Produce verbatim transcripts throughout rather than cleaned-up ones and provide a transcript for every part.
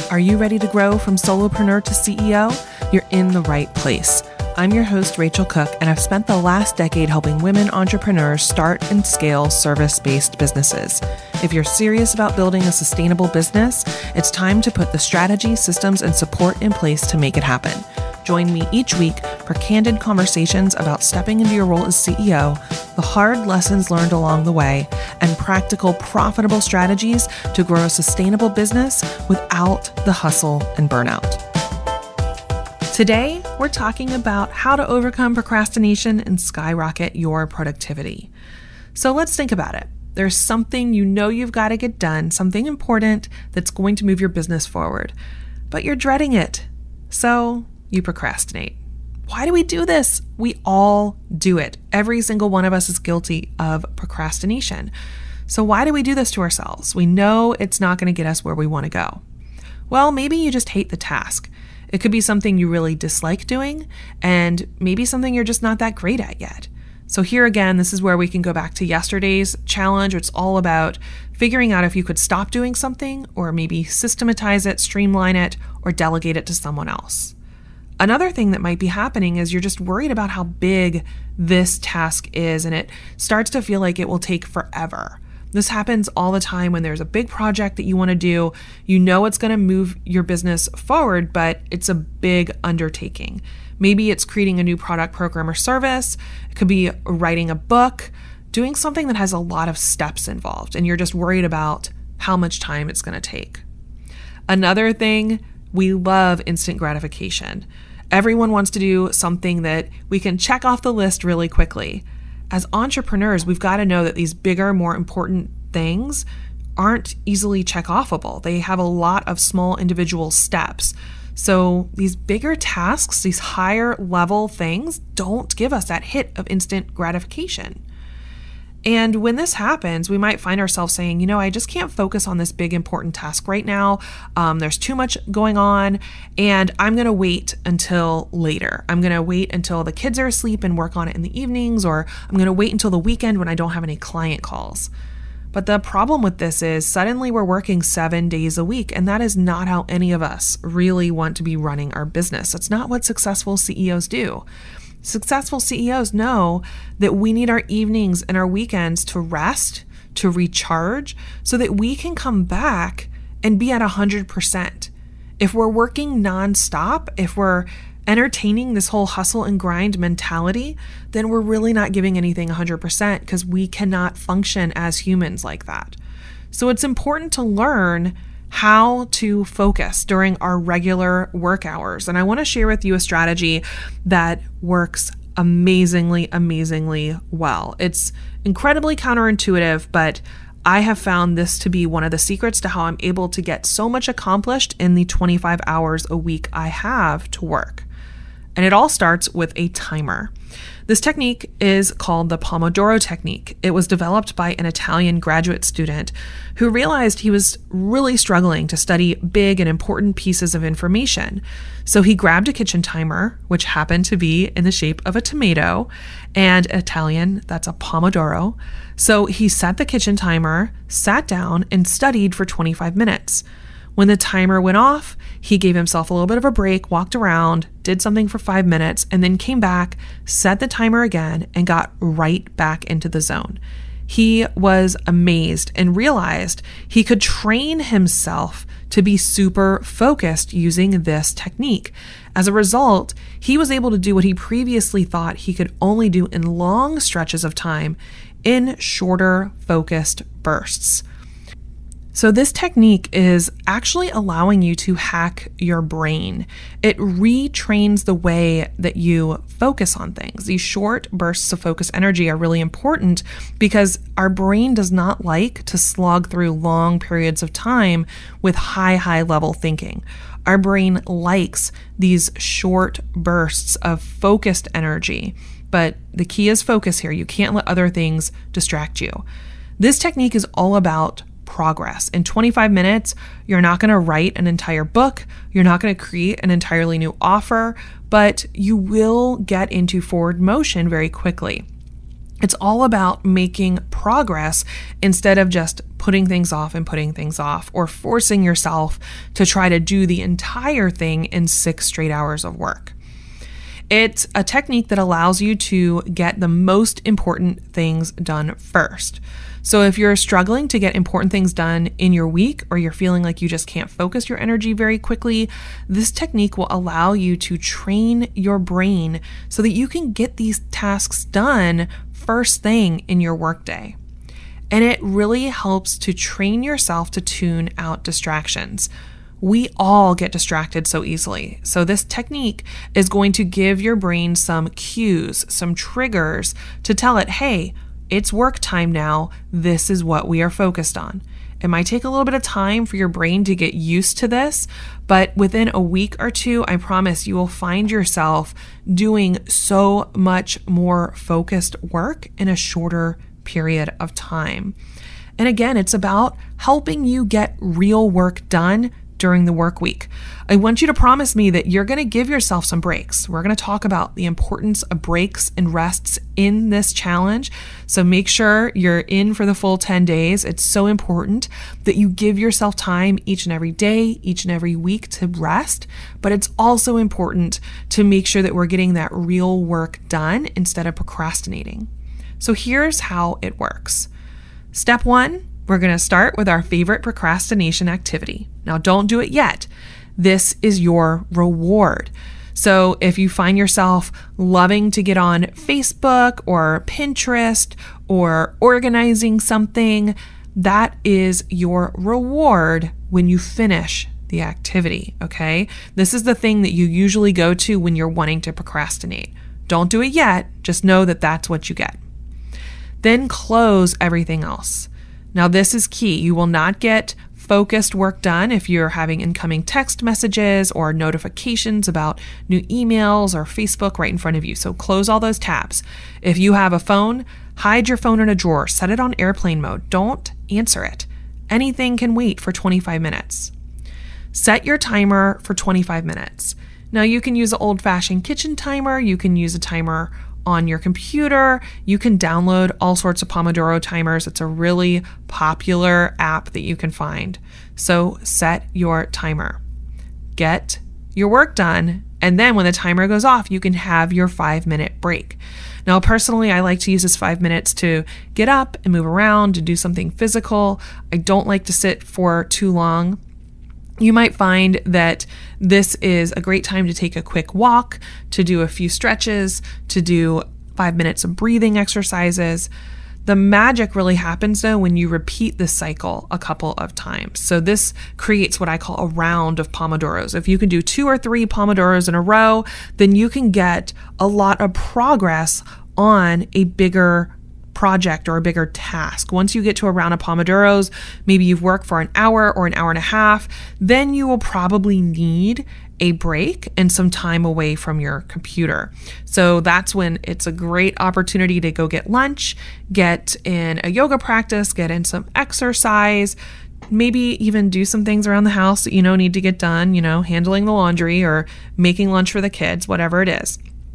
Are you ready to grow from solopreneur to C E O? You're in the right place. I'm your host, Rachel Cook, and I've spent the last decade helping women entrepreneurs start and scale service-based businesses. If you're serious about building a sustainable business, it's time to put the strategy, systems, and support in place to make it happen. Join me each week for candid conversations about stepping into your role as C E O, the hard lessons learned along the way, and practical, profitable strategies to grow a sustainable business without the hustle and burnout. Today, we're talking about how to overcome procrastination and skyrocket your productivity. So let's think about it. There's something you know you've got to get done, something important that's going to move your business forward, but you're dreading it. So you procrastinate. Why do we do this? We all do it. Every single one of us is guilty of procrastination. So why do we do this to ourselves? We know it's not going to get us where we want to go. Well, maybe you just hate the task. It could be something you really dislike doing, and maybe something you're just not that great at yet. So here again, this is where we can go back to yesterday's challenge. It's all about figuring out if you could stop doing something, or maybe systematize it, streamline it, or delegate it to someone else. Another thing that might be happening is you're just worried about how big this task is, and it starts to feel like it will take forever. This happens all the time when there's a big project that you want to do. You know it's going to move your business forward, but it's a big undertaking. Maybe it's creating a new product, program, or service. It could be writing a book, doing something that has a lot of steps involved, and you're just worried about how much time it's going to take. Another thing, we love instant gratification. Everyone wants to do something that we can check off the list really quickly. As entrepreneurs, we've got to know that these bigger, more important things aren't easily check-offable. They have a lot of small individual steps. So these bigger tasks, these higher level things, don't give us that hit of instant gratification. And when this happens, we might find ourselves saying, you know, I just can't focus on this big important task right now. Um, there's too much going on, and I'm going to wait until later. I'm going to wait until the kids are asleep and work on it in the evenings, or I'm going to wait until the weekend when I don't have any client calls. But the problem with this is suddenly we're working seven days a week, and that is not how any of us really want to be running our business. That's not what successful C E Os do. Successful C E Os know that we need our evenings and our weekends to rest, to recharge, so that we can come back and be at one hundred percent. If we're working nonstop, if we're entertaining this whole hustle and grind mentality, then we're really not giving anything one hundred percent because we cannot function as humans like that. So it's important to learn how to focus during our regular work hours. And I want to share with you a strategy that works amazingly, amazingly well. It's incredibly counterintuitive, but I have found this to be one of the secrets to how I'm able to get so much accomplished in the twenty-five hours a week I have to work. And it all starts with a timer. This technique is called the Pomodoro technique. It was developed by an Italian graduate student who realized he was really struggling to study big and important pieces of information. So he grabbed a kitchen timer, which happened to be in the shape of a tomato, and Italian, that's a Pomodoro. So he set the kitchen timer, sat down, and studied for twenty-five minutes. When the timer went off, he gave himself a little bit of a break, walked around, did something for five minutes, and then came back, set the timer again, and got right back into the zone. He was amazed and realized he could train himself to be super focused using this technique. As a result, he was able to do what he previously thought he could only do in long stretches of time in shorter, focused bursts. So this technique is actually allowing you to hack your brain. It retrains the way that you focus on things. These short bursts of focus energy are really important because our brain does not like to slog through long periods of time with high, high level thinking. Our brain likes these short bursts of focused energy, but the key is focus here. You can't let other things distract you. This technique is all about progress. In twenty-five minutes, you're not going to write an entire book. You're not going to create an entirely new offer, but you will get into forward motion very quickly. It's all about making progress instead of just putting things off and putting things off, or forcing yourself to try to do the entire thing in six straight hours of work. It's a technique that allows you to get the most important things done first. So if you're struggling to get important things done in your week, or you're feeling like you just can't focus your energy very quickly, this technique will allow you to train your brain so that you can get these tasks done first thing in your workday. And it really helps to train yourself to tune out distractions. We all get distracted so easily. So this technique is going to give your brain some cues, some triggers to tell it, hey, it's work time now. This is what we are focused on. It might take a little bit of time for your brain to get used to this, but within a week or two, I promise you will find yourself doing so much more focused work in a shorter period of time. And again, it's about helping you get real work done during the work week. I want you to promise me that you're going to give yourself some breaks. We're going to talk about the importance of breaks and rests in this challenge. So make sure you're in for the full ten days. It's so important that you give yourself time each and every day, each and every week to rest. But it's also important to make sure that we're getting that real work done instead of procrastinating. So here's how it works. Step one, we're going to start with our favorite procrastination activity. Now, don't do it yet. This is your reward. So if you find yourself loving to get on Facebook or Pinterest or organizing something, that is your reward when you finish the activity, okay? This is the thing that you usually go to when you're wanting to procrastinate. Don't do it yet. Just know that that's what you get. Then close everything else. Now, this is key. You will not get focused work done if you're having incoming text messages or notifications about new emails or Facebook right in front of you. So close all those tabs. If you have a phone, hide your phone in a drawer. Set it on airplane mode. Don't answer it. Anything can wait for twenty-five minutes. Set your timer for twenty-five minutes. Now, you can use an old-fashioned kitchen timer. You can use a timer on your computer. You can download all sorts of Pomodoro timers. It's a really popular app that you can find. So set your timer. Get your work done, and then when the timer goes off, you can have your five-minute break. Now, personally, I like to use this five minutes to get up and move around, to do something physical. I don't like to sit for too long. You might find that this is a great time to take a quick walk, to do a few stretches, to do five minutes of breathing exercises. The magic really happens though when you repeat this cycle a couple of times. So this creates what I call a round of Pomodoros. If you can do two or three Pomodoros in a row, then you can get a lot of progress on a bigger project or a bigger task. Once you get to a round of Pomodoros, maybe you've worked for an hour or an hour and a half, then you will probably need a break and some time away from your computer. So that's when it's a great opportunity to go get lunch, get in a yoga practice, get in some exercise, maybe even do some things around the house that you know need to get done, you know, handling the laundry or making lunch for the kids, whatever it is.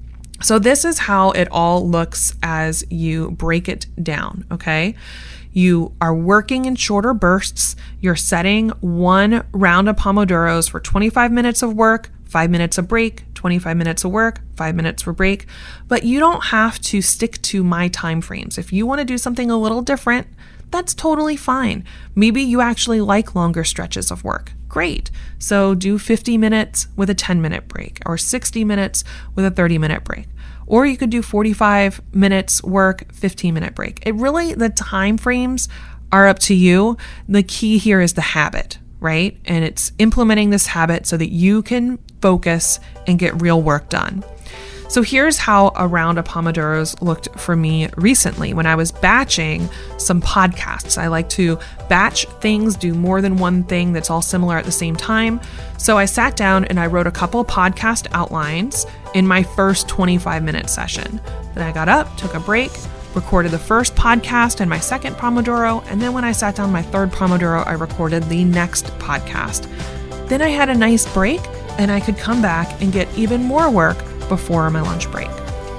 So this is how it all looks as you break it down, okay? You are working in shorter bursts. You're setting one round of Pomodoros for twenty-five minutes of work, five minutes of break, twenty-five minutes of work, five minutes for break. But you don't have to stick to my time frames. If you want to do something a little different, that's totally fine. Maybe you actually like longer stretches of work. Great. So do fifty minutes with a ten minute break, or sixty minutes with a thirty minute break. Or you could do forty-five minutes work, fifteen minute break. It really, the time frames are up to you. The key here is the habit, right? And it's implementing this habit so that you can focus and get real work done. So here's how a round of Pomodoros looked for me recently when I was batching some podcasts. I like to batch things, do more than one thing that's all similar at the same time. So I sat down and I wrote a couple podcast outlines in my first twenty-five minute session. Then I got up, took a break, recorded the first podcast and my second Pomodoro. And then when I sat down my third Pomodoro, I recorded the next podcast. Then I had a nice break and I could come back and get even more work before my lunch break.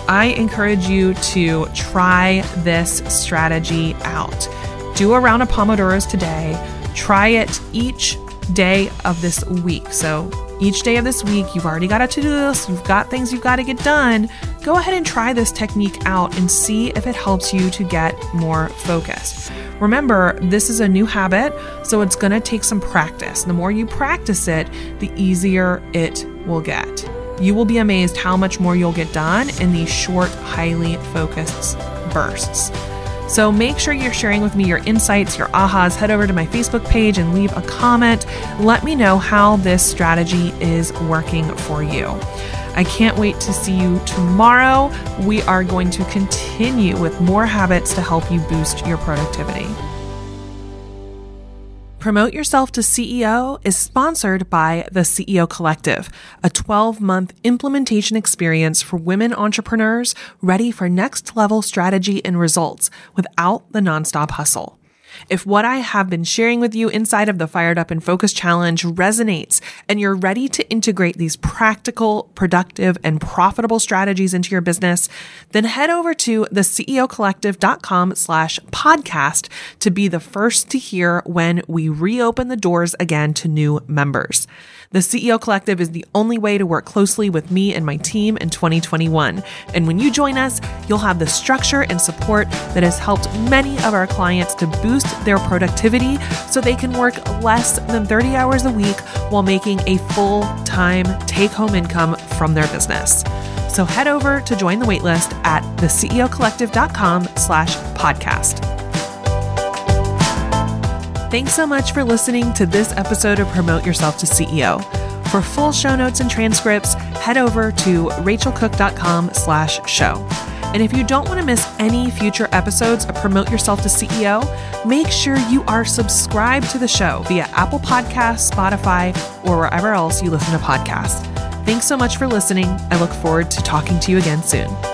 I encourage you to try this strategy out. Do a round of Pomodoros today. Try it each day of this week. So each day of this week, you've already got a to-do list, you've got things you've got to get done. Go ahead and try this technique out and see if it helps you to get more focused. Remember, this is a new habit, so it's going to take some practice. The more you practice it, the easier it will get. You will be amazed how much more you'll get done in these short, highly focused bursts. So make sure you're sharing with me your insights, your ahas. Head over to my Facebook page and leave a comment. Let me know how this strategy is working for you. I can't wait to see you tomorrow. We are going to continue with more habits to help you boost your productivity. Promote Yourself to C E O is sponsored by the C E O Collective, a twelve-month implementation experience for women entrepreneurs ready for next-level strategy and results without the nonstop hustle. If what I have been sharing with you inside of the Fired Up and Focused Challenge resonates and you're ready to integrate these practical, productive, and profitable strategies into your business, then head over to the ceocollective.com slash podcast to be the first to hear when we reopen the doors again to new members. The C E O Collective is the only way to work closely with me and my team in twenty twenty-one. And when you join us, you'll have the structure and support that has helped many of our clients to boost their productivity so they can work less than thirty hours a week while making a full-time take-home income from their business. So head over to join the waitlist at the ceocollective.com slash podcast. Thanks so much for listening to this episode of Promote Yourself to C E O. For full show notes and transcripts, head over to rachelcook.com slash show. And if you don't want to miss any future episodes of Promote Yourself to C E O, make sure you are subscribed to the show via Apple Podcasts, Spotify, or wherever else you listen to podcasts. Thanks so much for listening. I look forward to talking to you again soon.